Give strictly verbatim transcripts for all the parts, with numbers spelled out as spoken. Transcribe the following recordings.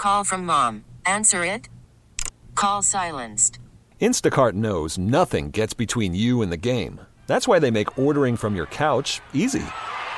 call from mom. Answer it. Call silenced. Instacart knows nothing gets between you and the game. That's why they make ordering from your couch easy.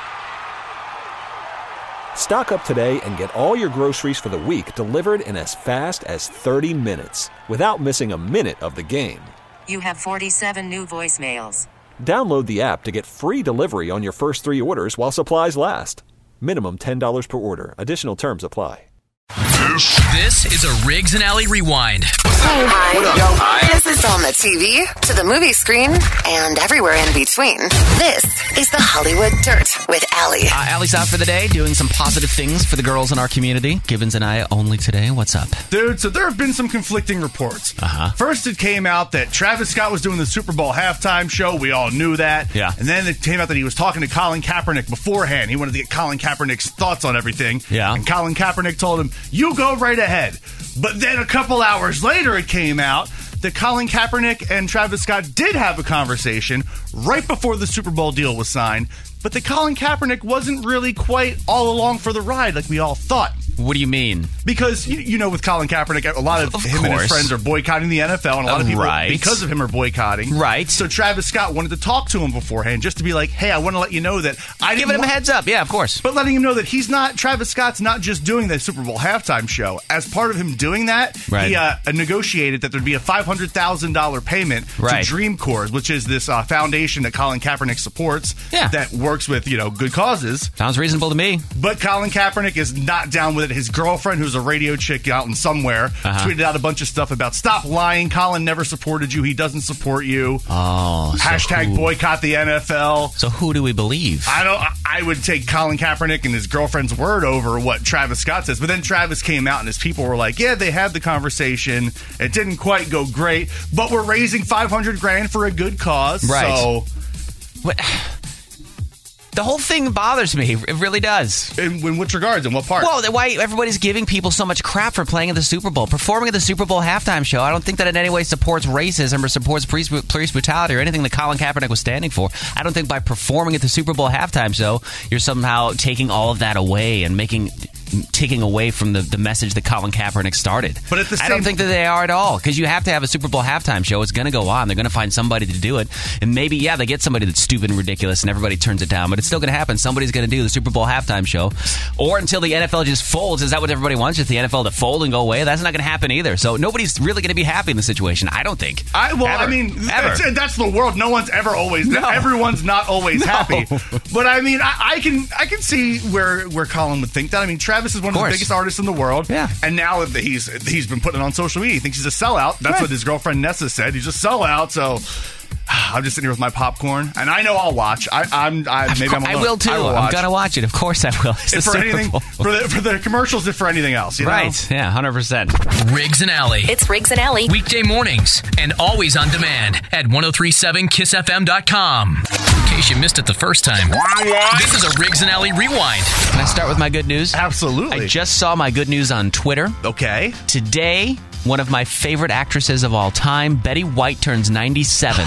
Stock up today and get all your groceries for the week delivered in as fast as thirty minutes without missing a minute of the game. You have forty-seven new voicemails. Download the app to get free delivery on your first three orders while supplies last. Minimum ten dollars per order. Additional terms apply. This is a Riggs and Alley Rewind. Hey, hi. This is on the T V, to the movie screen, and everywhere in between. This is the Hollywood Dirt with Allie. Uh, Allie's out for the day, doing some positive things for the girls in our community. Gibbons and I only today. What's up? Dude, so there have been some conflicting reports. Uh-huh. First, it came out that Travis Scott was doing the Super Bowl halftime show. We all knew that. Yeah. And then it came out that he was talking to Colin Kaepernick beforehand. He wanted to get Colin Kaepernick's thoughts on everything. Yeah. And Colin Kaepernick told him, you go right ahead. But then a couple hours later, it came out that Colin Kaepernick and Travis Scott did have a conversation right before the Super Bowl deal was signed, but that Colin Kaepernick wasn't really quite all along for the ride like we all thought. What do you mean? Because, you, you know, with Colin Kaepernick, a lot of, Of him and his course. friends are boycotting the N F L, and a lot of Uh, people, right. because of him, are boycotting. Right. So Travis Scott wanted to talk to him beforehand just to be like, hey, I want to let you know that I didn't Giving him a want- heads up. Yeah, of course. But letting him know that he's not, Travis Scott's not just doing the Super Bowl halftime show. As part of him doing that, Right. he uh, negotiated that there'd be a five hundred thousand dollars payment Right. to Dream Corps, which is this uh, foundation that Colin Kaepernick supports Yeah. that works with, you know, good causes. Sounds reasonable to me. But Colin Kaepernick is not down with it. His girlfriend, who's a radio chick out in somewhere, Uh-huh. tweeted out a bunch of stuff about stop lying. Colin never supported you. He doesn't support you. Oh, so Hashtag who, boycott the N F L. So who do we believe? I don't. I would take Colin Kaepernick and his girlfriend's word over what Travis Scott says. But then Travis came out and his people were like, "Yeah, they had the conversation. It didn't quite go great, but we're raising five hundred grand for a good cause." Right. So, What? The whole thing bothers me. It really does. in, in which regards? In what part? Well, why everybody's giving people so much crap for playing at the Super Bowl, performing at the Super Bowl halftime show. I don't think that in any way supports racism or supports police, police brutality or anything that Colin Kaepernick was standing for. I don't think by performing at the Super Bowl halftime show, you're somehow taking all of that away and making taking away from the, the message that Colin Kaepernick started. But at the I don't same- think that they are at all, because you have to have a Super Bowl halftime show. It's going to go on. They're going to find somebody to do it. And maybe, yeah, they get somebody that's stupid and ridiculous and everybody turns it down, but it's still going to happen. Somebody's going to do the Super Bowl halftime show. Or until the N F L just folds. Is that what everybody wants? Just the N F L to fold and go away? That's not going to happen either. So nobody's really going to be happy in the situation, I don't think. I, well, Ever. I mean, Ever. that's, that's the world. No one's ever always. No. Everyone's not always No. happy. But I mean, I, I can I can see where where Colin would think that. I mean, Travis is one of, Of the course. biggest artists in the world. Yeah. And now that he's he's been putting it on social media, he thinks he's a sellout. That's Right. what his girlfriend Nessa said. He's a sellout. So I'm just sitting here with my popcorn, and I know I'll watch. I, I'm I, maybe I'm. I alone. will too. I will I'm watch. going to watch it. Of course I will. It's the If for Super anything Bowl. for the for the commercials, if for anything else, you know? Right. Yeah, one hundred percent. Riggs and Alley. It's Riggs and Alley. Weekday mornings and always on demand at ten thirty-seven kiss f m dot com. In case you missed it the first time, this is a Riggs and Alley Rewind. Can I start with my good news? Absolutely. I just saw my good news on Twitter. Okay. Today, one of my favorite actresses of all time, Betty White, turns ninety-seven.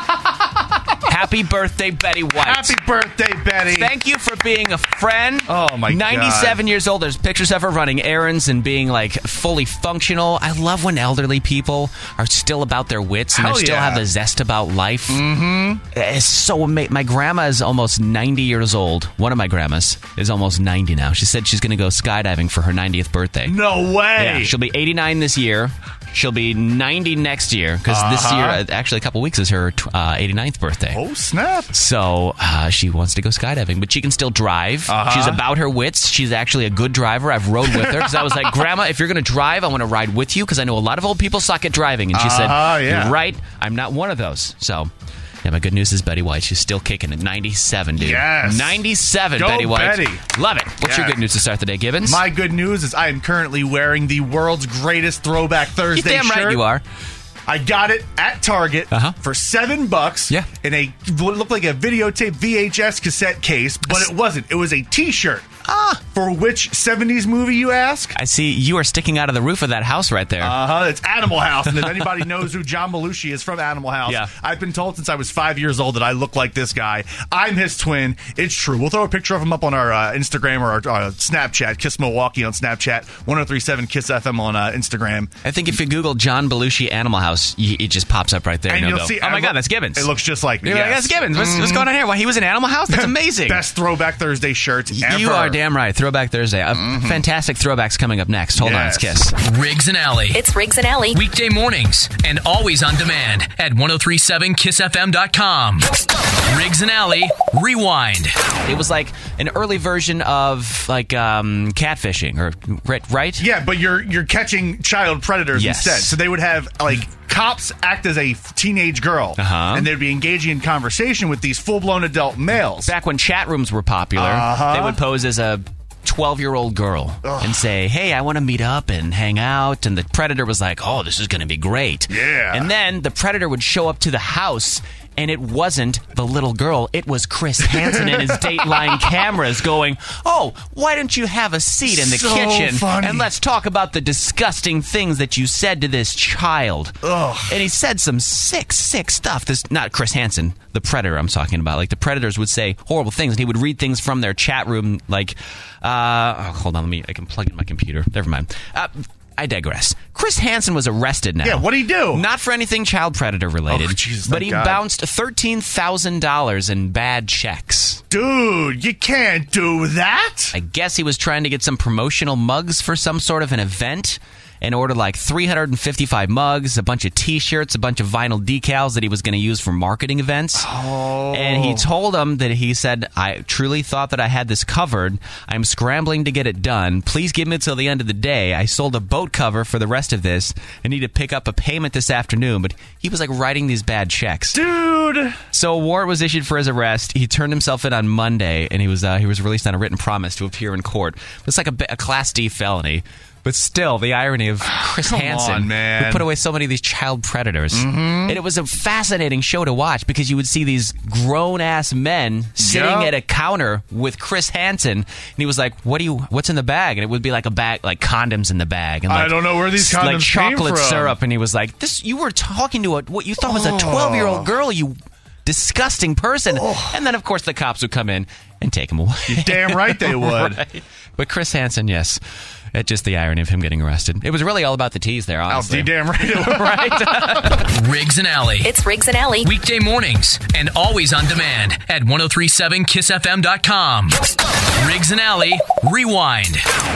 Happy birthday, Betty White. Happy birthday, Betty. Thank you for being a friend. Oh, my God. ninety-seven years old. There's pictures of her running errands and being, like, fully functional. I love when elderly people are still about their wits and Hell they still yeah. have the zest about life. Mm-hmm. It's so amazing. My grandma is almost ninety years old. One of my grandmas is almost ninety now. She said she's going to go skydiving for her ninetieth birthday. No way. Yeah, she'll be eighty-nine this year. She'll be ninety next year, because this Uh-huh. year, uh, actually a couple weeks, is her uh, eighty-ninth birthday. Oh, snap. So uh, she wants to go skydiving, but she can still drive. Uh-huh. She's about her wits. She's actually a good driver. I've rode with her because I was like, Grandma, if you're going to drive, I want to ride with you because I know a lot of old people suck at driving. And she said, Uh-huh, yeah. You're right. I'm not one of those. So, yeah, my good news is Betty White. She's still kicking at ninety-seven, dude. Yes. ninety-seven, Go, Betty White. Betty. Love it. What's your Yes. good news to start the day, Gibbons? My good news is I am currently wearing the world's greatest Throwback you Thursday damn shirt. right you are. I got it at Target Uh-huh. for seven bucks. Yeah. In a what looked like a videotape V H S cassette case, but it wasn't. It was a T-shirt. Ah. Huh. For which seventies movie, you ask? I see you are sticking out of the roof of that house right there. Uh-huh. It's Animal House. And if anybody knows who John Belushi is from Animal House, yeah. I've been told since I was five years old that I look like this guy. I'm his twin. It's true. We'll throw a picture of him up on our uh, Instagram or our uh, Snapchat, Kiss Milwaukee on Snapchat, ten thirty-seven Kiss F M on uh, Instagram. I think if you Google John Belushi Animal House, you, it just pops up right there. And you'll you'll go, see, oh my look, God, that's Gibbons. It looks just like me. You're yes. like, that's Gibbons. What's, what's going on here? Well, he was in Animal House? That's amazing. Best Throwback Thursday shirts ever. You are damn right. Throwback Thursday. Uh, mm-hmm. Fantastic throwbacks coming up next. Hold yes. on, it's Kiss. Riggs and Alley. It's Riggs and Alley. Weekday mornings and always on demand at ten thirty-seven kiss f m dot com. Riggs and Alley Rewind. It was like an early version of like um, catfishing, or right? Yeah, but you're you're catching child predators yes. instead. So they would have like cops act as a teenage girl, uh-huh. and they'd be engaging in conversation with these full-blown adult males. Back when chat rooms were popular, uh-huh. they would pose as a twelve-year-old girl Ugh. and say, hey, I want to meet up and hang out. And the predator was like, oh, this is going to be great. Yeah. And then the predator would show up to the house, and it wasn't the little girl. It was Chris Hansen and his Dateline cameras going, oh, why don't you have a seat in the so kitchen funny. and let's talk about the disgusting things that you said to this child. Ugh. And he said some sick, sick stuff. This not Chris Hansen, the predator I'm talking about. Like the predators would say horrible things, and he would read things from their chat room like, uh, oh, hold on, let me, I can plug in my computer. Never mind. Uh, I digress. Chris Hansen was arrested now. Yeah, what'd he do? Not for anything child predator related, oh, Jesus, but he God. bounced thirteen thousand dollars in bad checks. Dude, you can't do that. I guess he was trying to get some promotional mugs for some sort of an event, and ordered like three hundred fifty-five mugs, a bunch of T-shirts, a bunch of vinyl decals that he was going to use for marketing events. Oh. And he told them that he said, I truly thought that I had this covered. I'm scrambling to get it done. Please give me till the end of the day. I sold a boat cover for the rest of this. I need to pick up a payment this afternoon. But he was like writing these bad checks. Dude. So a warrant was issued for his arrest. He turned himself in on Monday, and he was uh, he was released on a written promise to appear in court. It's like a, a Class D felony. But still, the irony of Chris Come Hansen, on, man. who put away so many of these child predators. Mm-hmm. And it was a fascinating show to watch because you would see these grown-ass men sitting Yep. at a counter with Chris Hansen, and he was like, "What do you? What's in the bag?" And it would be like a bag, like condoms in the bag. And like, I don't know where these like condoms came chocolate from. syrup. And he was like, "This, you were talking to a what you thought was a twelve-year-old girl, you disgusting person." Oh. And then, of course, the cops would come in and take him away. You're damn right they would. Right. But Chris Hansen, yes. It's just the irony of him getting arrested. It was really all about the tease there, honestly. Oh, damn right it would. Right? Riggs and Alley. It's Riggs and Alley. Weekday mornings and always on demand at ten thirty-seven kiss f m dot com. Riggs and Alley Rewind.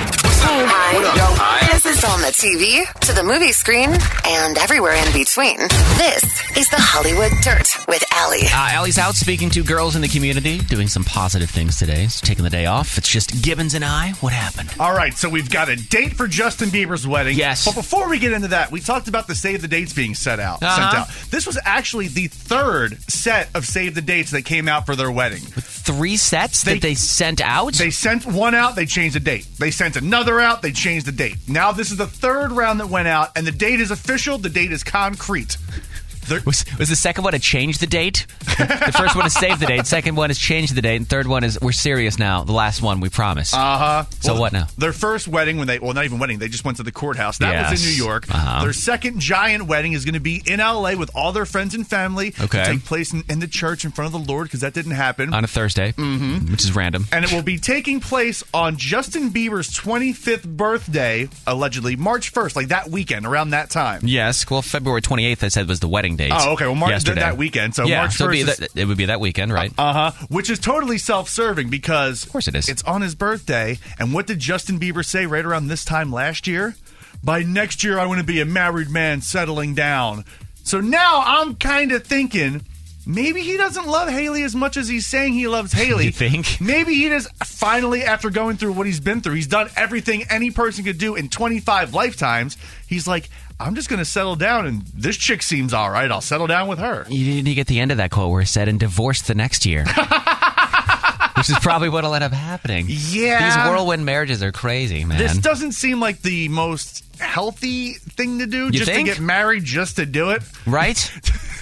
Hi. This is on the T V, to the movie screen, and everywhere in between. This is the Hollywood Dirt with Allie. Uh, Allie's out speaking to girls in the community, doing some positive things today. She's taking the day off. It's just Gibbons and I. What happened? All right, so we've got a date for Justin Bieber's wedding. Yes. But before we get into that, we talked about the save the dates being set out, Uh-huh. sent out. This was actually the third set of save the dates that came out for their wedding. Three sets They- that they sent out? They sent one out, they changed the date. They sent another out, they changed the date. Now this is the third round that went out, and the date is official, the date is concrete. There- Was, was the second one to change the date? The first one is save the date. Second one is change the date. And third one is we're serious now. The last one, we promise. Uh-huh. So Well, what now? Their first wedding, when they, well, not even wedding, they just went to the courthouse. That was in Yes. New York. Uh-huh. Their second giant wedding is going to be in L A with all their friends and family. Okay. To take place in, in the church in front of the Lord, because that didn't happen. On a Thursday, mm-hmm. which is random. And it will be taking place on Justin Bieber's twenty-fifth birthday, allegedly, March first, like that weekend, around that time. Yes. Well, February twenty-eighth, I said, was the wedding date. Oh, okay. Well, March yesterday. that weekend. So yeah, March so it'd first be is- that, it would be that weekend, right? Uh-huh. Which is totally self-serving because... Of course it is. It's on his birthday. And what did Justin Bieber say right around this time last year? By next year, I want to be a married man settling down. So now I'm kind of thinking... Maybe he doesn't love Haley as much as he's saying he loves Haley. You think? Maybe he just finally, after going through what he's been through, he's done everything any person could do in twenty-five lifetimes. He's like, I'm just going to settle down, and this chick seems all right. I'll settle down with her. You didn't get the end of that quote where he said, and divorced the next year. Which is probably what will end up happening. Yeah. These whirlwind marriages are crazy, man. This doesn't seem like the most healthy thing to do, You just think? to get married just to do it. Right?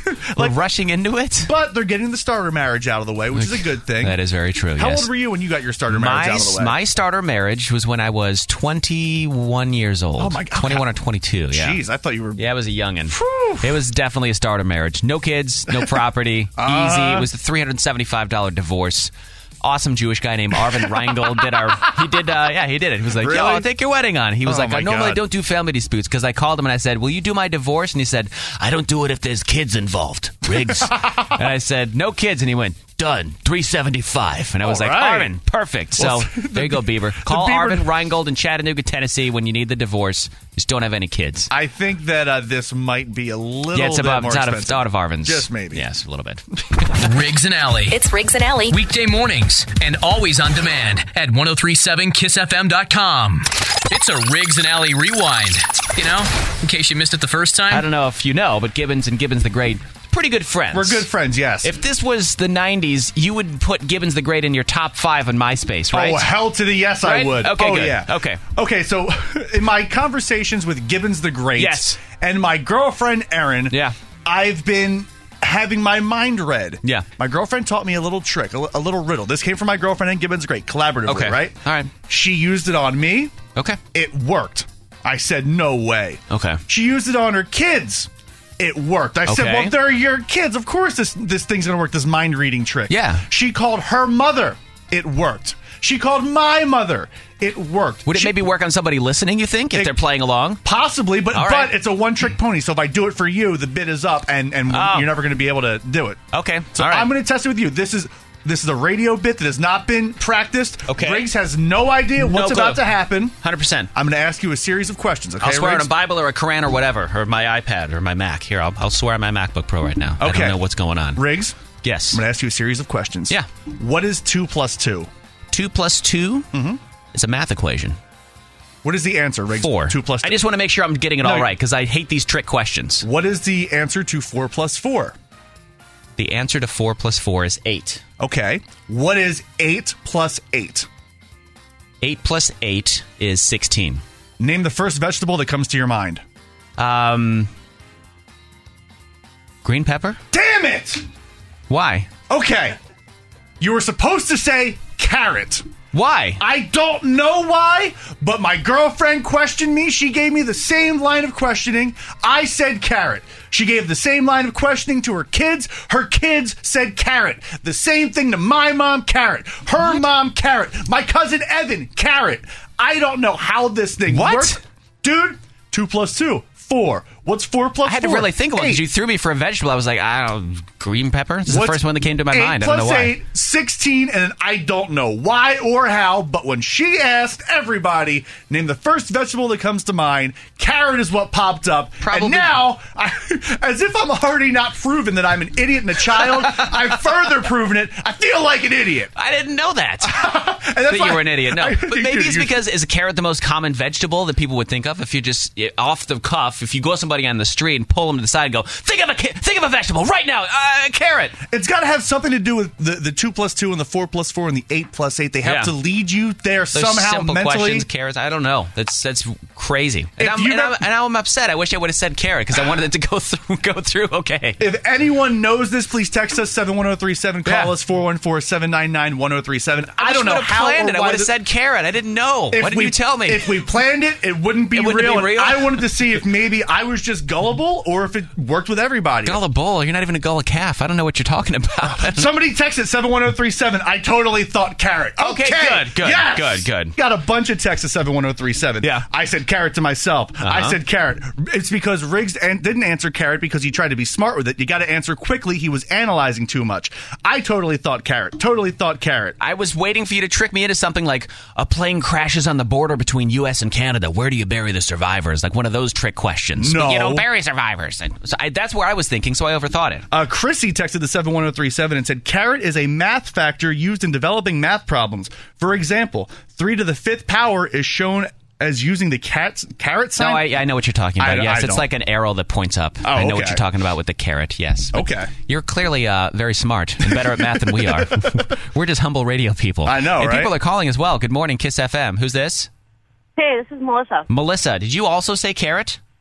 We're rushing into it. But they're getting the starter marriage out of the way, which is a good thing. That is very true. How yes. old were you when you got your starter marriage my, out of the way? My starter marriage was when I was twenty-one years old. Oh, my God. twenty-one or twenty-two, yeah. Jeez, I thought you were... Yeah, I was a youngin'. Whew. It was definitely a starter marriage. No kids, no property, Uh. easy. It was a three hundred seventy-five dollars divorce. Awesome Jewish guy named Arvin Reingold did our. He did. Uh, yeah, he did it. He was like, Really? "Yo, I'll take your wedding on." He was Oh, like, my "I normally God. don't do family disputes," because I called him and I said, "Will you do my divorce?" And he said, "I don't do it if there's kids involved." Riggs. And I said, "No kids," and he went, "Done, three seventy-five." And I was All like, right. "Arvin, perfect." So Well, there you go, Bieber. Call Bieber- Arvin Reingold in Chattanooga, Tennessee, when you need the divorce. Just don't have any kids. I think that uh, this might be a little Yeah, it's bit about more it's out of, expensive. it's out of Arvin's. Just maybe. Yes, a little bit. Riggs and Alley. It's Riggs and Alley. Weekday mornings and always on demand at ten thirty-seven kiss f m dot com. It's a Riggs and Alley rewind. You know, in case you missed it the first time. I don't know if you know, but Gibbons and Gibbons the Great, pretty good friends. We're good friends, yes. If this was the nineties, you would put Gibbons the Great in your top five on MySpace, right? Oh, hell to the yes, Right? I would. Okay, oh, good. yeah. Okay. Okay, so in my conversations with Gibbons the Great Yes. and my girlfriend, Erin, Yeah. I've been having my mind read. Yeah. My girlfriend taught me a little trick, a, li- a little riddle. This came from my girlfriend and Gibbons the Great, collaboratively, Okay. right? All right. She used it on me. Okay. It worked. I said, no way. Okay. She used it on her kids. It worked. I said, Okay. well, they're your kids. Of course this, this thing's going to work, this mind-reading trick. Yeah. She called her mother. It worked. She called my mother. It worked. Would it She- maybe work on somebody listening, you think, if It- they're playing along? Possibly, but All but right. it's a one-trick pony. So if I do it for you, the bid is up, and, and Oh. you're never going to be able to do it. Okay. So All right. I'm going to test it with you. This is this is a radio bit that has not been practiced. Okay. Riggs has no idea what's clue. about to happen. one hundred percent. I'm going to ask you a series of questions. Okay, I'll swear Riggs? on a Bible or a Quran or whatever, or my iPad or my Mac. Here, I'll, I'll swear on my MacBook Pro right now. I Okay. don't know what's going on. Riggs, Yes. I'm going to ask you a series of questions. Yeah. What is two plus two? Two plus two Mm-hmm. is a math equation. What is the answer, Riggs? Four. Two plus two. I just want to make sure I'm getting it No, all you- right, because I hate these trick questions. What is the answer to four plus four? The answer to four plus four is eight. Okay. What is eight plus eight? Eight plus eight is sixteen. Name the first vegetable that comes to your mind. Um, green pepper? Damn it! Why? Okay. You were supposed to say carrot. Why? I don't know why, but my girlfriend questioned me. She gave me the same line of questioning. I said carrot. She gave the same line of questioning to her kids. Her kids said carrot. The same thing to my mom, carrot. Her mom, carrot. My cousin Evan, carrot. I don't know how this thing What? worked. Dude, two plus two, four. What's four plus four? I had to really think about it because Eight. you threw me for a vegetable. I was like, I don't know, green pepper? This is What's the first one that came to my eight mind. I don't know plus why. eight, sixteen, and I don't know why or how, but when she asked everybody, name the first vegetable that comes to mind, carrot is what popped up. Probably- And now, I, as if I'm already not proven that I'm an idiot and a child, I've further proven it. I feel like an idiot. I didn't know that. And that's that why- you were an idiot. No, I- but maybe dude, it's you- because is a carrot the most common vegetable that people would think of? If you just eh, off the cuff, if you go somebody on the street and pull them to the side and go, think of a ca- think of a vegetable right now, uh, a carrot. It's got to have something to do with the, the two plus two and the four plus four and the eight plus eight. They have Yeah. to lead you there Those somehow simple mentally. questions, carrots. I don't know. That's that's crazy. And, If I'm, you and, I'm, never- and now I'm upset. I wish I would have said carrot because I wanted it to go through. Go through. Okay. If anyone knows this, please text us seven one zero three seven. Call Yeah. us four one four, seven nine nine, one zero three seven. I, wish don't we know would've how planned or it. I why would have the- said carrot. I didn't know. If Why didn't we, you tell me? If we planned it, it wouldn't be It wouldn't real. be real? And I wanted to see if maybe I was just gullible or if it worked with everybody. Gullible. You're not even a gullah calf. I don't know what you're talking about. Somebody texted seven one zero three seven. I totally thought carrot. Okay, good, good, yes! good, good. Got a bunch of texts at seven one zero three seven. Yeah. I said carrot to myself. I Uh-huh. said carrot. It's because Riggs an- didn't answer carrot because he tried to be smart with it. You got to answer quickly. He was analyzing too much. I totally thought carrot. Totally thought carrot. I was waiting for you to trick me into something like a plane crashes on the border between U S and Canada. Where do you bury the survivors? Like one of those trick questions. No. But you don't bury survivors. And so I, that's where I was thinking, so I overthought it. Uh, Chrissy texted the seven one zero three seven and said, carrot is a math factor used in developing math problems. For example, three to the fifth power is shown as using the cat's, carrot sign. No, I, I know what you're talking about. I- yes, I it's don't. like an arrow that points up. Oh, I know what okay. you're talking about with the carrot, yes. But Okay. You're clearly uh, very smart and better at math than we are. We're just humble radio people. I know, And right? people are calling as well. Good morning, Kiss F M. Who's this? Hey, this is Melissa. Melissa, did you also say carrot?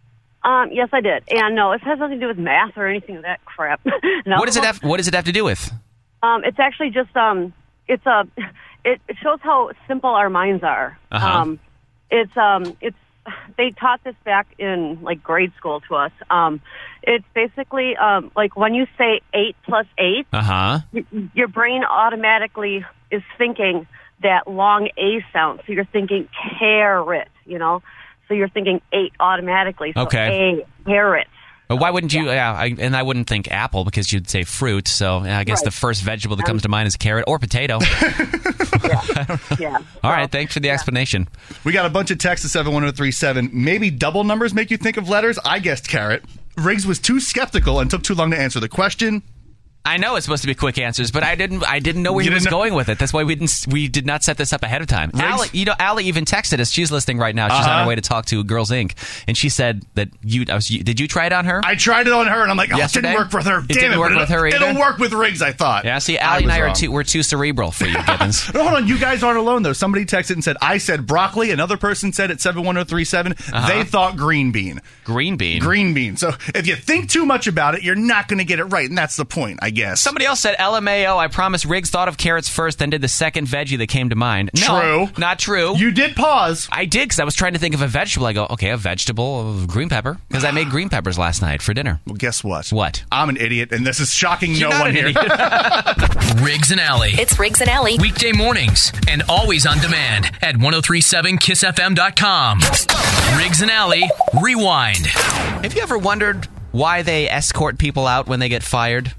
Um, yes, I did. And no, it has nothing to do with math or anything of that crap. No. What does it have? What does it have to do with? Um, it's actually just um, it's a it, it shows how simple our minds are. Uh-huh. Um, it's um, it's they taught this back in like grade school to us. Um, it's basically um, like when you say eight plus eight, Uh huh. y- your brain automatically is thinking that long A sound. So you're thinking carrot, you know. So you're thinking eight automatically. So Okay. A carrot. But why wouldn't you? Yeah, I, and I wouldn't think apple because you'd say fruit. So yeah, I guess Right. the first vegetable that comes to mind is carrot or potato. Yeah. yeah. All right, thanks for the explanation. We got a bunch of texts at seven one zero three seven. Maybe double numbers make you think of letters? I guessed carrot. Riggs was too skeptical and took too long to answer the question. I know it's supposed to be quick answers, but I didn't. I didn't know where You he was didn't know- going with it. That's why we didn't. We did not set this up ahead of time. Allie, you know, Allie even texted us. She's listening right now. She's on Uh-huh. her way to talk to Girls Incorporated, and she said that you. I was, you did you try it on her? I tried it on her, and I'm like, oh, Yesterday? it didn't work with her. It Damn didn't it, work but with her either? It'll work with Riggs, I thought. yeah. See, I Allie and was I are wrong. too. We're too cerebral for you, Gibbons. No, hold on, you guys aren't alone though. Somebody texted and said I said broccoli. Another person said at seven one zero three seven Uh-huh. they thought green bean. Green bean. Green bean. So if you think too much about it, you're not going to get it right, and that's the point, I guess. Somebody else said L M A O. I promise Riggs thought of carrots first, then did the second veggie that came to mind. No, True. not true. You did pause. I did because I was trying to think of a vegetable. I go, okay, a vegetable, uh, green pepper, because I made green peppers last night for dinner. Well, guess what? What? I'm an idiot, and this is shocking You're no not one an here. idiot. Riggs and Alley. It's Riggs and Alley. Weekday mornings and always on demand at ten thirty-seven kiss f m dot com. Riggs and Alley Rewind. Have you ever wondered why they escort people out when they get fired?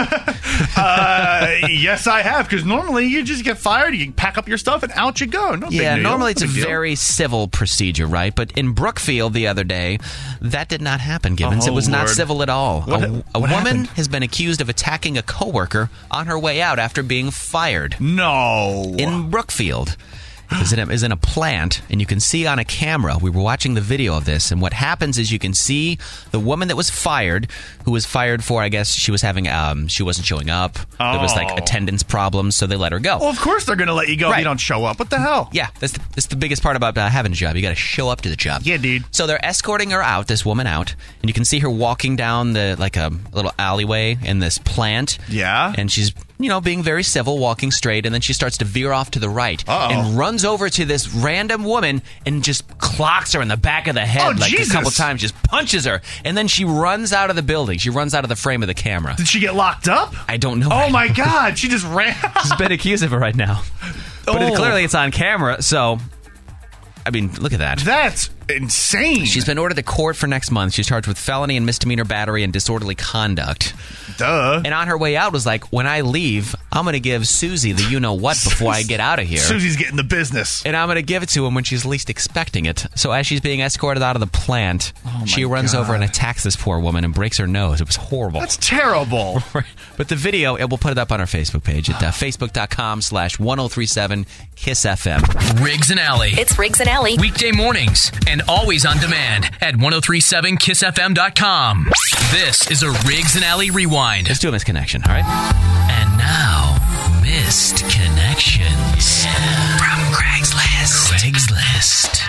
uh, yes, I have, because normally you just get fired, you pack up your stuff, and out you go. No big Yeah, deal. normally it's No a big deal. very civil procedure, right? But in Brookfield the other day, that did not happen, Gibbons. Oh, it was not Lord. civil at all. What- a a what woman happened? has been accused of attacking a coworker on her way out after being fired No. in Brookfield. Is in, a, is in a plant, and you can see on a camera. We were watching the video of this, and what happens is you can see the woman that was fired, who was fired for, I guess she was having, um, she wasn't showing up. There was like Oh. attendance problems, so they let her go. Well, of course they're going to let you go if Right. you don't show up. What the hell? Yeah, that's the, that's the biggest part about uh, having a job. You got to show up to the job. Yeah, dude. So they're escorting her out, this woman out, and you can see her walking down the like a little alleyway in this plant. Yeah. And she's, you know, being very civil, walking straight, and then she starts to veer off to the right Uh-oh. and runs over to this random woman and just clocks her in the back of the head Oh, like Jesus. a couple times, just punches her, and then she runs out of the building. She runs out of the frame of the camera. Did she get locked up? I don't know. Oh, my God. She just ran. She's been accused of it right now. But it, Oh. clearly it's on camera, so I mean, look at that. That's insane. She's been ordered to court for next month. She's charged with felony and misdemeanor battery and disorderly conduct. Duh. And on her way out was like, when I leave, I'm going to give Susie the you-know-what before I get out of here. Susie's getting the business. And I'm going to give it to him when she's least expecting it. So as she's being escorted out of the plant, she runs God. over and attacks this poor woman and breaks her nose. It was horrible. That's terrible. But the video, and we'll put it up on our Facebook page at uh, facebook.com slash 1037 Kiss FM. Riggs and Alley. It's Riggs and Alley. Weekday mornings and always on demand at ten thirty-seven kiss f m dot com. This is a Riggs and Alley Rewind. Let's do a misconnection, all right? And now, Missed Connections. From Craigslist. Craigslist.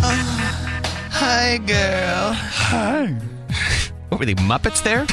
Hi, girl. Hi. What were the Muppets there?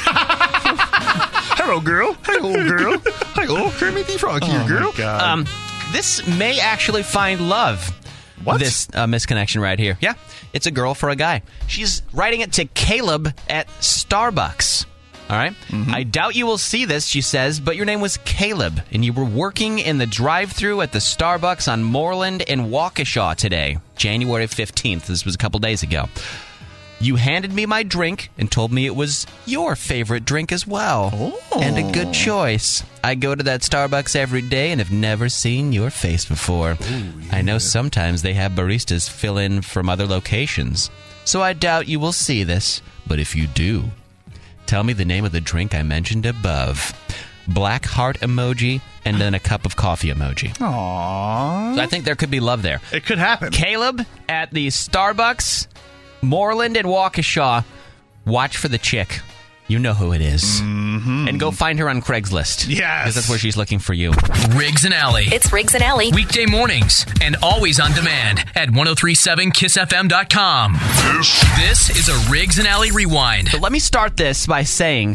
Hello, girl. Hello, girl. Hello, Kermit the Frog here, girl. God. Um, this may actually find love. What? This uh, misconnection right here. Yeah, it's a girl for a guy. She's writing it to Caleb at Starbucks. All right? I doubt you will see this, she says, but your name was Caleb, and you were working in the drive-thru at the Starbucks on Moreland and Waukesha today, January fifteenth. This was a couple days ago. You handed me my drink and told me it was your favorite drink as well. Oh. And a good choice. I go to that Starbucks every day and have never seen your face before. I know sometimes they have baristas fill in from other locations. So I doubt you will see this, but if you do, tell me the name of the drink I mentioned above. Black heart emoji and then a cup of coffee emoji. Aww. So I think there could be love there. It could happen. Caleb at the Starbucks, Moreland and Waukesha. Watch for the chick. You know who it is. Mm-hmm. And go find her on Craigslist. Yes. Because that's where she's looking for you. Riggs and Alley. It's Riggs and Alley. Weekday mornings and always on demand at ten thirty-seven kiss f m dot com. This is a Riggs and Alley Rewind. So let me start this by saying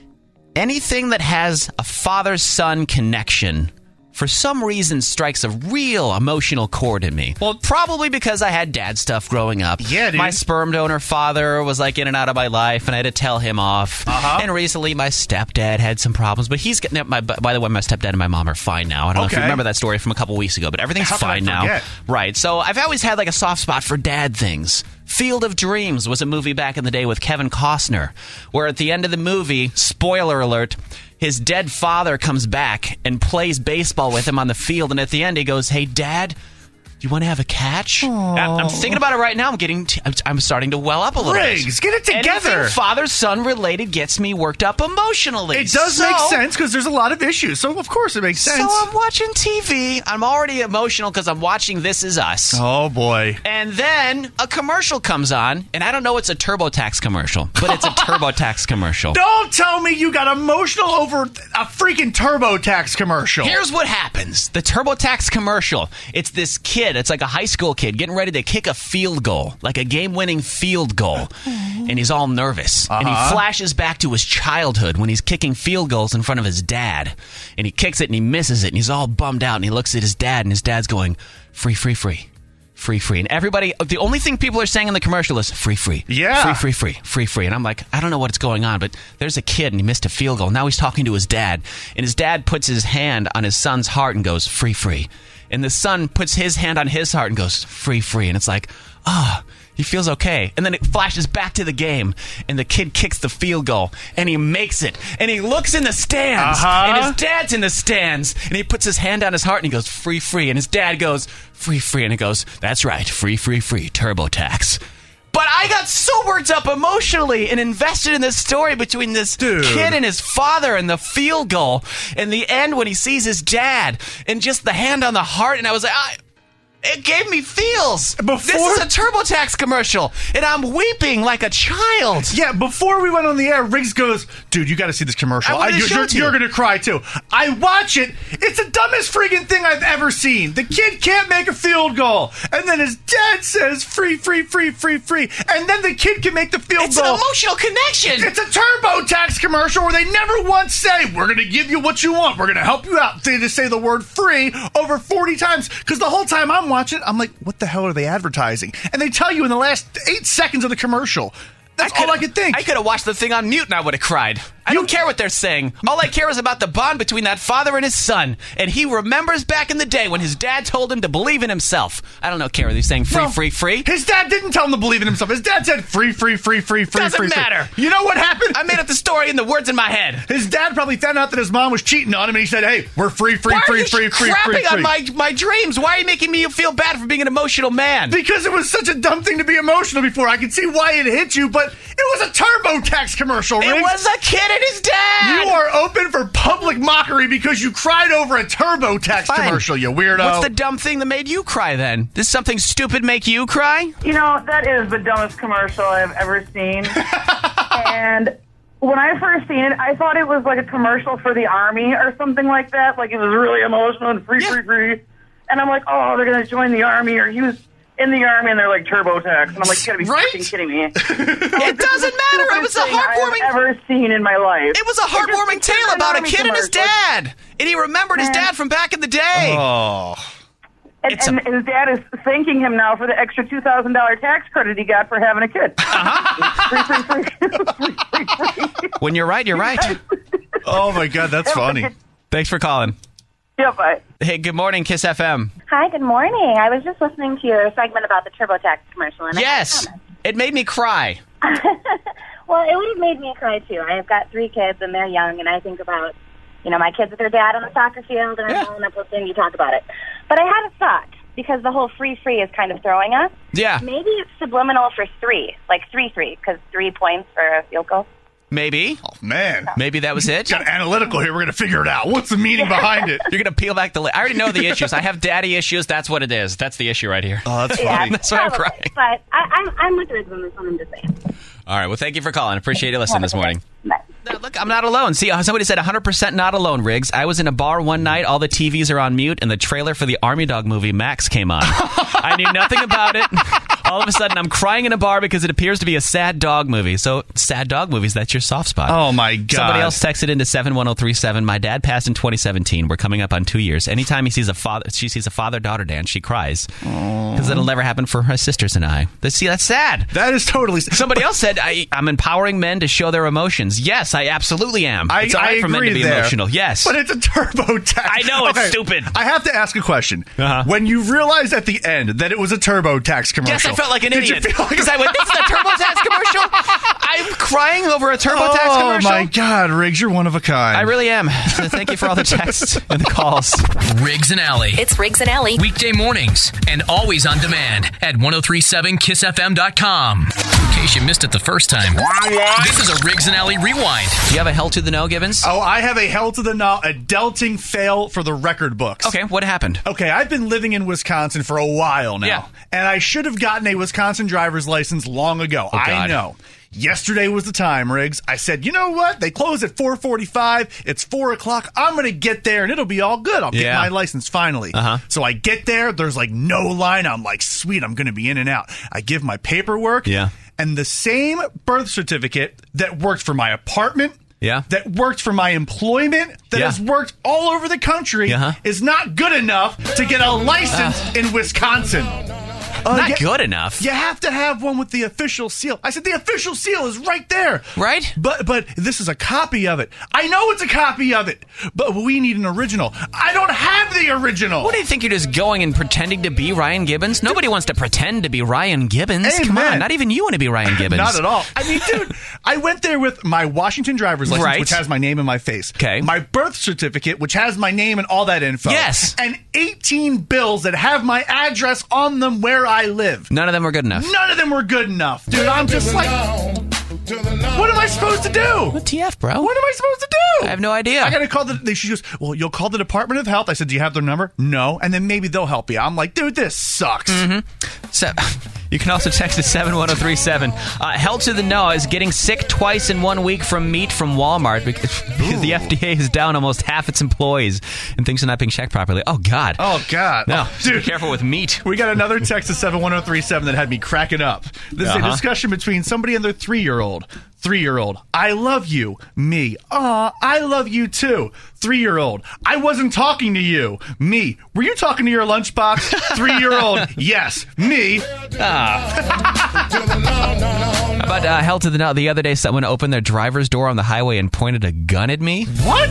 anything that has a father-son connection for some reason strikes a real emotional chord in me. Well, probably because I had dad stuff growing up. Yeah, dude. My sperm donor father was like in and out of my life, and I had to tell him off. Uh-huh. And recently, my stepdad had some problems, but he's getting. My, by the way, my stepdad and my mom are fine now. I don't know if Okay. you remember that story from a couple weeks ago, but everything's How can I fine now. forget? Right. So I've always had like a soft spot for dad things. Field of Dreams was a movie back in the day with Kevin Costner, where at the end of the movie, spoiler alert, his dead father comes back and plays baseball with him on the field, and at the end he goes, "Hey, Dad, do you want to have a catch?" I- I'm thinking about it right now. I'm getting, t- I'm- I'm starting to well up a little bit. Riggs, get it together. Anything father-son related gets me worked up emotionally. It does So- make sense because there's a lot of issues. So, of course, it makes sense. So I'm watching T V. I'm already emotional because I'm watching This Is Us. Oh, boy. And then a commercial comes on, and I don't know it's a TurboTax commercial, but it's a TurboTax commercial. Don't tell me you got emotional over a freaking TurboTax commercial. Here's what happens. The TurboTax commercial. It's this kid. It's like a high school kid getting ready to kick a field goal, like a game-winning field goal. And he's all nervous. Uh-huh. And he flashes back to his childhood when he's kicking field goals in front of his dad. And he kicks it and he misses it. And he's all bummed out. And he looks at his dad, and his dad's going, free, free, free. Free, free. And everybody, the only thing people are saying in the commercial is free, free. Yeah. Free, free, free. Free, free. And I'm like, I don't know what's going on, but there's a kid and he missed a field goal. Now he's talking to his dad. And his dad puts his hand on his son's heart and goes, free, free. And the son puts his hand on his heart and goes, free, free. And it's like, ah, oh, he feels okay. And then it flashes back to the game. And the kid kicks the field goal. And he makes it. And he looks in the stands. Uh-huh. And his dad's in the stands. And he puts his hand on his heart and he goes, free, free. And his dad goes, free, free. And he goes, that's right, free, free, free, TurboTax. But I got so worked up emotionally and invested in this story between this Dude. kid and his father and the field goal and the end when he sees his dad and just the hand on the heart. And I was like, I, it gave me feels. Before- This is a TurboTax commercial, and I'm weeping like a child. Yeah, before we went on the air, Riggs goes, dude, you got to see this commercial. I wanted to you're show you're, it to you. you're going to cry, too. I watch it. It's the dumbest freaking thing I've ever seen. The kid can't make a field goal. And then his dad says, free, free, free, free, free. And then the kid can make the field It's goal. an emotional connection. It's a TurboTax commercial where they never once say, we're going to give you what you want. We're going to help you out. They just say the word free over forty times. Because the whole time I'm watching, I'm like, what the hell are they advertising? And they tell you in the last eight seconds of the commercial. That's all I could think. I could have watched the thing on mute and I would have cried. I don't care what they're saying. All I care is about the bond between that father and his son. And he remembers back in the day when his dad told him to believe in himself. I don't know, care. Are they saying free, No, free, free? His dad didn't tell him to believe in himself. His dad said free, free, free, free, free, Doesn't free. free. matter. You know what happened? I made up the story and the words in my head. His dad probably found out that his mom was cheating on him, and he said, "Hey, we're free, free, Why free, are you free, free, crapping free, free." on my, my dreams? Why are you making me feel bad for being an emotional man? Because it was such a dumb thing to be emotional before. I can see why it hit you, but it was a TurboTax commercial, Riggs. It was a kid and his dad. You are open for public mockery because you cried over a TurboTax Fine. commercial, you weirdo. What's the dumb thing that made you cry then? Does something stupid make you cry? You know, that is the dumbest commercial I've ever seen. And when I first seen it, I thought it was like a commercial for the Army or something like that. Like it was really emotional and free, Yeah. free, free. And I'm like, oh, they're going to join the Army, or he was in the Army and they're like TurboTax. And I'm like, you got to be Right? freaking kidding me. It doesn't matter. It was a heartwarming. I've ever seen in my life. It was a heartwarming It's just tale an about a Army kid and his commercial. dad. And he remembered his Man. dad from back in the day. Oh. And, It's and a- his dad is thanking him now for the extra two thousand dollars tax credit he got for having a kid. Free, free, free. Free, free, free. When you're right, you're right. Oh, my God, that's funny. Thanks for calling. Yeah, bye. Hey, good morning, Kiss F M. Hi, good morning. I was just listening to your segment about the TurboTax commercial. And I Yes, have a it made me cry. comment. Well, it would have made me cry, too. I've got three kids, and they're young, and I think about, you know, my kids with their dad on the soccer field, and I'm Yeah. calling up listening you talk about it. But I had a thought, because the whole free-free is kind of throwing us. Yeah. Maybe it's subliminal for three, like three-three, because three points for a field goal. Maybe. Oh, man. Maybe that was it. Got analytical here. We're going to figure it out. What's the meaning behind it? You're going to peel back the lid. I already know the issues. I have daddy issues. That's what it is. That's the issue right here. Oh, that's Yeah, funny. That's why I'm probably. crying. But I, I'm, I'm with Riggs on this one, I'm just saying. All right. Well, thank you for calling. Appreciate you listening this morning. Bye. No, look, I'm not alone. See, somebody said one hundred percent not alone, Riggs. I was in a bar one night. All the T Vs are on mute, and the trailer for the Army Dog movie, Max, came on. I knew nothing about it. All of a sudden, I'm crying in a bar because it appears to be a sad dog movie. So, sad dog movies, that's your soft spot. Oh, my God. Somebody else texted into seven one zero three seven. My dad passed in twenty seventeen. We're coming up on two years. Anytime he sees a father, she sees a father-daughter dance, she cries. Because it'll never happen for her sisters and I. See, that's sad. That is totally... Somebody else said, I, I'm empowering men to show their emotions. Yes, I absolutely am. I, It's all right I for men agree to be there. emotional. Yes. But it's a TurboTax. I know, it's stupid. I have to ask a question. Uh-huh. When you realized at the end that it was a TurboTax commercial... Yes, I felt like an did idiot. You feel like Because I went, this is a TurboTax commercial? I'm crying over a TurboTax oh, commercial? Oh, my God, Riggs, you're one of a kind. I really am. So thank you for all the texts and the calls. Riggs and Alley. It's Riggs and Alley. Weekday mornings and always on demand at ten thirty-seven kiss f m dot com. In case you missed it the first time, this is a Riggs and Alley rewind. Do you have a hell to the no, Gibbons? Oh, I have a hell to the no, a delting fail for the record books. Okay, what happened? Okay, I've been living in Wisconsin for a while now. Yeah. And I should have gotten a Wisconsin driver's license long ago. Oh, I God. know. Yesterday was the time, Riggs. I said, you know what? They close at four forty-five. It's four o'clock. I'm going to get there, and it'll be all good. I'll get Yeah. my license finally. Uh-huh. So I get there. There's, like, no line. I'm like, sweet, I'm going to be in and out. I give my paperwork. Yeah. And the same birth certificate that worked for my apartment, Yeah. that worked for my employment, that Yeah. has worked all over the country, Uh-huh. is not good enough to get a license in Wisconsin. Uh, Not you- good enough. You have to have one with the official seal. I said the official seal is right there. Right? But but this is a copy of it. I know it's a copy of it, but we need an original. I don't have the original. What do you think you're just going and pretending to be Ryan Gibbons? Nobody wants to pretend to be Ryan Gibbons. Come Amen. on, not even you want to be Ryan Gibbons. Not at all. I mean, dude, I went there with my Washington driver's license, Right. which has my name and my face. Okay. My birth certificate, which has my name and all that info. Yes. And eighteen bills that have my address on them where I live. None of them were good enough. None of them were good enough. Dude, I'm just like, what am I supposed to do? What T F, bro? What am I supposed to do? I have no idea. I gotta call the. She goes, well, you'll call the Department of Health. I said, do you have their number? No, and then maybe they'll help you. I'm like, dude, this sucks. Mm-hmm. So, you can also text to seven one zero three seven. Uh, hell to the no is getting sick twice in one week from meat from Walmart because, because the F D A is down almost half its employees and things are not being checked properly. Oh, God. Oh God, No, oh, be dude. careful with meat. We got another text to seven one zero three seven that had me cracking up. This is Uh-huh. a discussion between somebody and their three-year-old. Three-year-old, I love you. Me, aw, I love you too. Three-year-old, I wasn't talking to you. Me, were you talking to your lunchbox? Three-year-old, yes. Me. How about uh, hell to the no? The other day, someone opened their driver's door on the highway and pointed a gun at me. What?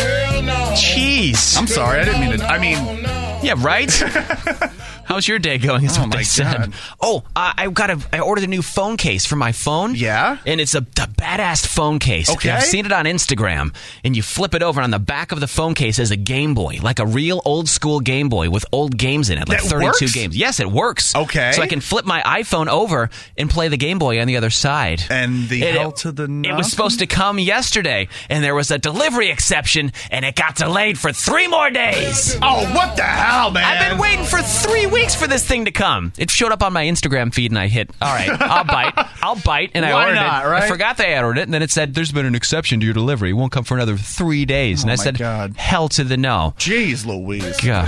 Jeez. I'm sorry, I didn't mean to. I mean, Yeah, right? How's your day going? Is Oh, what my they said. God. Oh, uh, I got a. I ordered a new phone case for my phone. Yeah? and it's a, a badass phone case. Okay. I've seen it on Instagram, and you flip it over, and on the back of the phone case is a Game Boy, like a real old school Game Boy with old games in it, like That thirty-two works? games. Yes, it works. Okay. so I can flip my iPhone over and play the Game Boy on the other side. And the It- hell to the no? It was supposed to come yesterday, and there was a delivery exception, and it got delayed for three more days. Oh, what the hell, man? I've been waiting for three weeks for this thing to come. It showed up on my Instagram feed, and I hit, all right, I'll bite. I'll bite, and I Why ordered not, it. right? I forgot they had ordered it, and then it said, there's been an exception to your delivery. It won't come for another three days. and Oh, I my said, God. hell to the no. Jeez Louise. God.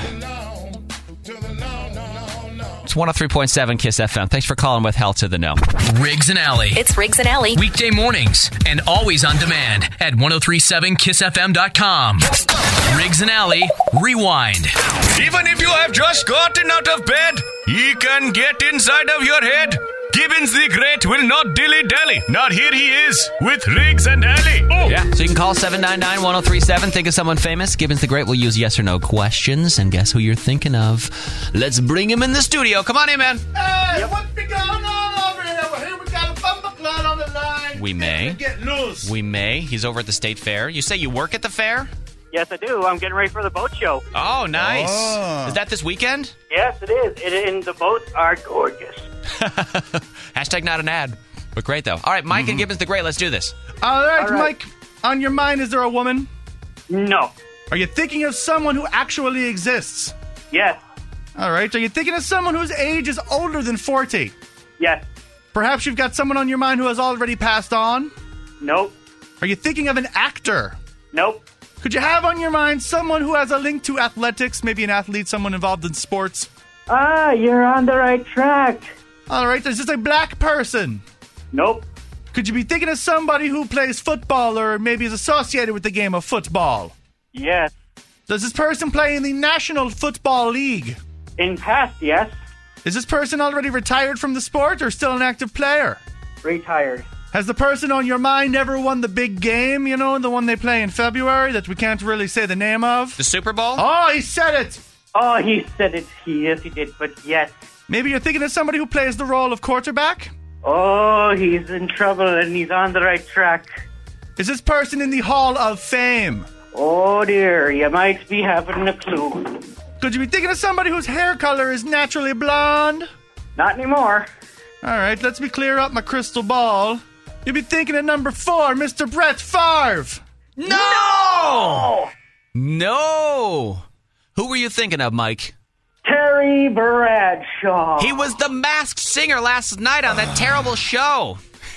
It's one oh three point seven Kiss F M. Thanks for calling with Hell to the No. Riggs and Alley. It's Riggs and Alley. Weekday mornings and always on demand at ten thirty-seven kiss f m dot com. Riggs and Alley Rewind. Even if you have just gotten out of bed, he can get inside of your head. Gibbons the Great will not dilly-dally. Not here he is with Riggs and Alley. Oh. Yeah, so you can call seven nine nine, one oh three seven. Think of someone famous. Gibbons the Great will use yes or no questions, and guess who you're thinking of. Let's bring him in the studio. Come on in, man. Hey, what's been going on over here? Well, here we got a bumper cloud on the line. We may. Get loose. We may. He's over at the state fair. You say you work at the fair? Yes, I do. I'm getting ready for the boat show. Oh, nice. Oh. Is that this weekend? Yes, it is. It, and the boats are gorgeous. Hashtag not an ad. But great, though. All right, Mike mm-hmm. and Gibbons the Great. Let's do this. All right, All right, Mike. On your mind, is there a woman? No. Are you thinking of someone who actually exists? Yes. All right. Are you thinking of someone whose age is older than forty? Yes. Perhaps you've got someone on your mind who has already passed on? Nope. Are you thinking of an actor? Nope. Could you have on your mind someone who has a link to athletics, maybe an athlete, someone involved in sports? Ah, you're on the right track. All right, is this a black person? Nope. Could you be thinking of somebody who plays football or maybe is associated with the game of football? Yes. Does this person play in the National Football League? In past, yes. Is this person already retired from the sport or still an active player? Retired. Has the person on your mind ever won the big game, you know, the one they play in February that we can't really say the name of? The Super Bowl? Oh, he said it! Oh, he said it. He, yes, he did, but yes. Maybe you're thinking of somebody who plays the role of quarterback? Oh, he's in trouble and he's on the right track. Is this person in the Hall of Fame? Oh, dear, you might be having a clue. Could you be thinking of somebody whose hair color is naturally blonde? Not anymore. All right, let's me clear up my crystal ball. You'll be thinking of number four, Mister Brett Favre. No! No! Who were you thinking of, Mike? Terry Bradshaw. He was the Masked Singer last night on that terrible show.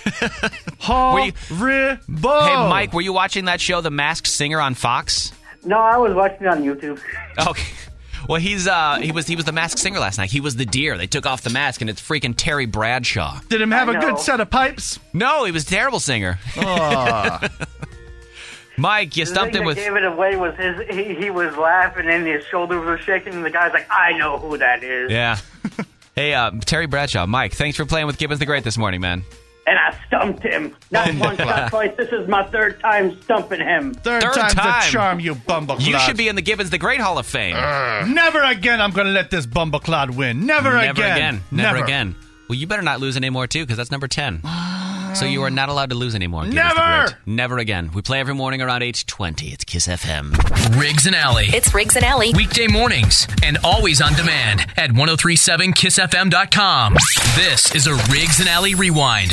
Horrible. Hey, Mike, were you watching that show, The Masked Singer, on Fox? No, I was watching it on YouTube. Okay. Well, he's uh, he was he was the Masked Singer last night. He was the deer. They took off the mask, and it's freaking Terry Bradshaw. Did him have I a know. good set of pipes? No, he was a terrible singer. Oh. Mike, you the stumped thing him with... The thing that gave it away was his, he, he was laughing, and his shoulders were shaking, and the guy's like, I know who that is. Yeah. Hey, uh, Terry Bradshaw. Mike, thanks for playing with Gibbons the Great this morning, man. And I stumped him. Not once, not twice. This is my third time stumping him. Third, third time's time. the charm, you bumbleclad. You should be in the Gibbons the Great Hall of Fame. Uh, never again I'm going to let this bumbleclad win. Never, Never again. again. Never, Never again. Well, you better not lose anymore, too, because that's number ten. So you are not allowed to lose anymore. Gibbons Never! the Great. Never again. We play every morning around eight twenty. It's Kiss F M. Riggs and Alley. It's Riggs and Alley. Weekday mornings and always on demand at ten thirty-seven kiss f m dot com. This is a Riggs and Alley Rewind.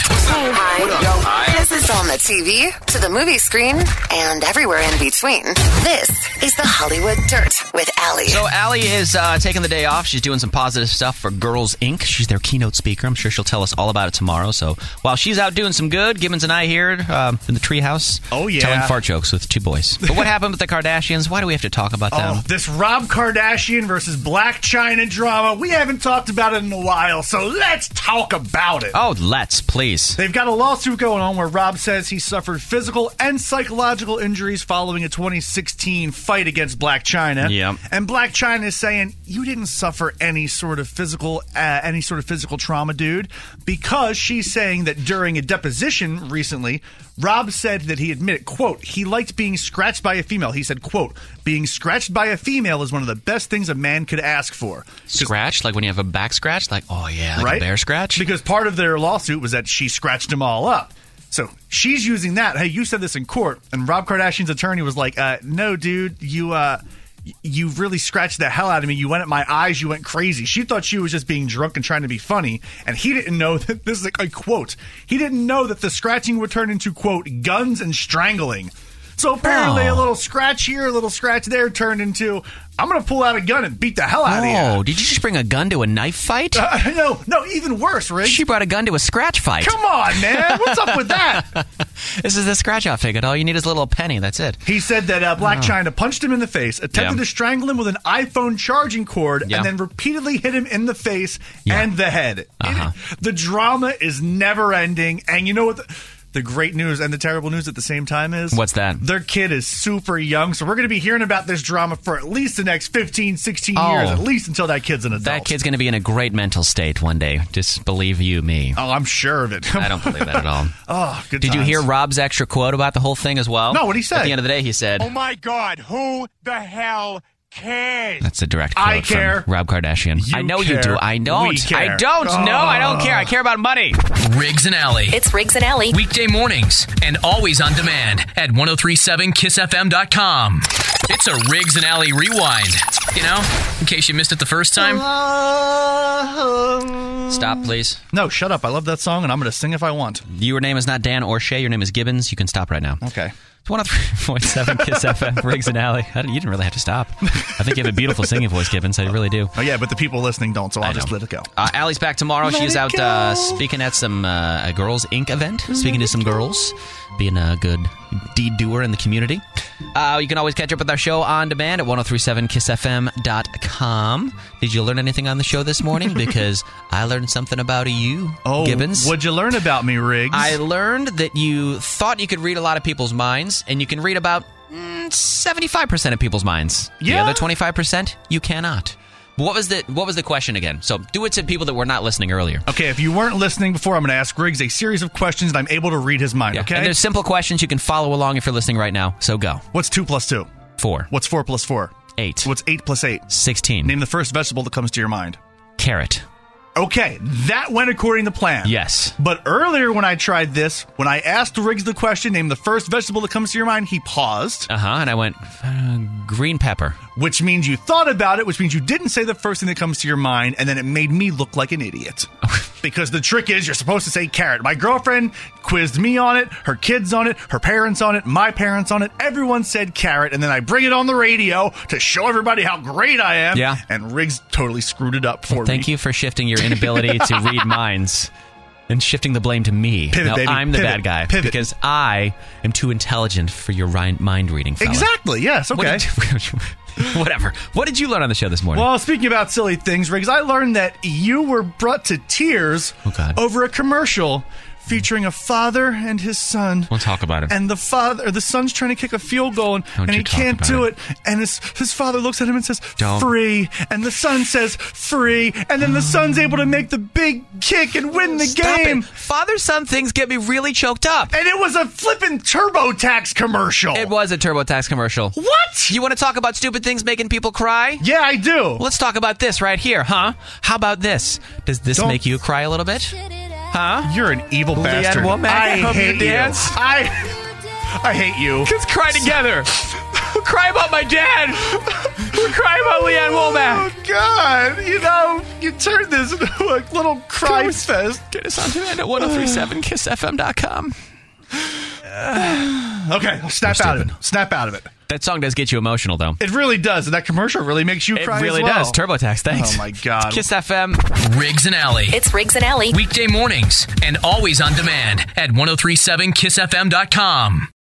Hi. Hi. This is on the T V, to the movie screen, and everywhere in between. This is the Hollywood Dirt with Alley. So Alley is uh, taking the day off. She's doing some positive stuff for Girls Incorporated. She's their keynote speaker. I'm sure she'll tell us all about it tomorrow. So while she's out doing some good, Gibbons and I here uh, in the treehouse. Oh, yeah. Telling fart jokes with two boys. But what happened with the Kardashians? Why do we have to talk about them? Oh, this Rob Kardashian versus Blac Chyna drama. We haven't talked about it in a while, so let's talk about it. Oh, let's, please. They've got a lawsuit going on where Rob says he suffered physical and psychological injuries following a twenty sixteen fight against Blac Chyna. Yep. And Blac Chyna is saying, you didn't suffer any sort of physical, uh, any sort of physical trauma, dude, because she's saying that during a deposition recently, Rob said that he admitted, quote, he liked being scratched by a female. He said, quote, being scratched by a female is one of the best things a man could ask for. Scratched? Like when you have a back scratch? Like, oh yeah, like right? a bear scratch? Because part of their lawsuit was that she scratched them all up. So she's using that. Hey, you said this in court. And Rob Kardashian's attorney was like, uh, no, dude, you, uh, you really scratched the hell out of me. You went at my eyes. You went crazy. She thought she was just being drunk and trying to be funny. And he didn't know that this is a, a quote. He didn't know that the scratching would turn into, quote, guns and strangling. So apparently oh. a little scratch here, a little scratch there turned into, I'm going to pull out a gun and beat the hell out oh, of you. Oh, did you just bring a gun to a knife fight? Uh, no, no, even worse, Rick. She brought a gun to a scratch fight. Come on, man. What's up with that? This is the scratch-off ticket. All you need is a little penny. That's it. He said that uh, Blac oh. Chyna punched him in the face, attempted yeah. to strangle him with an iPhone charging cord, yeah. and then repeatedly hit him in the face yeah. and the head. Uh-huh. It, the drama is never ending. And you know what? The, The great news and the terrible news at the same time is... What's that? Their kid is super young, so we're going to be hearing about this drama for at least the next fifteen, sixteen oh, years, at least until that kid's an adult. That kid's going to be in a great mental state one day. Just believe you me. Oh, I'm sure of it. I don't believe that at all. Oh, good Did times. you hear Rob's extra quote about the whole thing as well? No, what'd he say? At the end of the day, he said... Oh, my God, who the hell cares? That's a direct quote I care. from Rob Kardashian. You I know care. you do. I don't. We care. I don't. Oh. No, I don't care. I care about money. Riggs and Alley. It's Riggs and Alley. Weekday mornings and always on demand at ten thirty-seven kiss f m dot com. It's a Riggs and Alley rewind. You know, in case you missed it the first time. Stop, please. No, shut up. I love that song, and I'm going to sing if I want. Your name is not Dan or Shay. Your name is Gibbons. You can stop right now. Okay. It's one oh three point seven Kiss F M, Riggs and Alley. I don't- You didn't really have to stop. I think you have a beautiful singing voice, Gibbons. I really do. Oh, yeah, but the people listening don't, so I'll I just know. let it go. Uh, Allie's back tomorrow. Let She's it out go. uh, speaking at some uh, a Girls Incorporated event, speaking to some girls, being a good deed doer in the community. Uh, you can always catch up with our show on demand at ten thirty-seven kiss f m dot com. Did you learn anything on the show this morning? Because I learned something about you, Oh, Gibbons. what'd you learn about me, Riggs? I learned that you thought you could read a lot of people's minds, and you can read about mm, seventy-five percent of people's minds. The Yeah. other twenty-five percent, you cannot. What was the What was the question again? So do it to people that were not listening earlier. Okay, if you weren't listening before, I'm going to ask Riggs a series of questions, and I'm able to read his mind, Yeah. okay? And there's simple questions. You can follow along if you're listening right now. So go. What's two plus two? Four. What's four plus four? Eight. What's eight plus eight? Sixteen. Name the first vegetable that comes to your mind. Carrot. Okay, that went according to plan. Yes. But earlier when I tried this, when I asked Riggs the question, name the first vegetable that comes to your mind, he paused. Uh-huh. And I went, uh, green pepper. Which means you thought about it, which means you didn't say the first thing that comes to your mind, and then it made me look like an idiot. Because the trick is you're supposed to say carrot. My girlfriend quizzed me on it, her kids on it, her parents on it, my parents on it. Everyone said carrot, and then I bring it on the radio to show everybody how great I am. Yeah. And Riggs totally screwed it up for Well, thank me. you for shifting your inability to read minds and shifting the blame to me. Pivot, now baby. I'm the Pivot. bad guy Pivot. because I am too intelligent for your ri- mind reading, fella. Exactly, yes, What okay. did you- Whatever. What did you learn on the show this morning? Well, speaking about silly things, Riggs, I learned that you were brought to tears Oh, God. over a commercial featuring a father and his son. We'll talk about it. And the father, or the son's trying to kick a field goal, and, Don't and you he talk can't about do it. it. And his his father looks at him and says, Don't. "Free." And the son says, "Free." And then the son's able to make the big kick and win the Stop game. it. Father-son things get me really choked up. And it was a flippin' TurboTax commercial. It was a TurboTax commercial. What? You want to talk about stupid things making people cry? Yeah, I do. Let's talk about this right here, huh? How about this? Does this Don't- make you cry a little bit? Huh? You're an evil Leanne bastard. Womack, I I hope you hate you. dance. I, I hate you. Let's cry together. We'll cry about my dad. We'll cry about Leanne Womack. Oh, God. You know, you turned this into a little cry fest. Get us on demand at ten thirty-seven kiss f m dot com. Okay, snap You're out of it. stupid. Snap out of it. That song does get you emotional, though. It really does. And that commercial really makes you It cry really as well. does. TurboTax, thanks. Oh, my God. Kiss F M. Riggs and Alley. It's Riggs and Alley. Weekday mornings and always on demand at ten thirty-seven kiss f m dot com.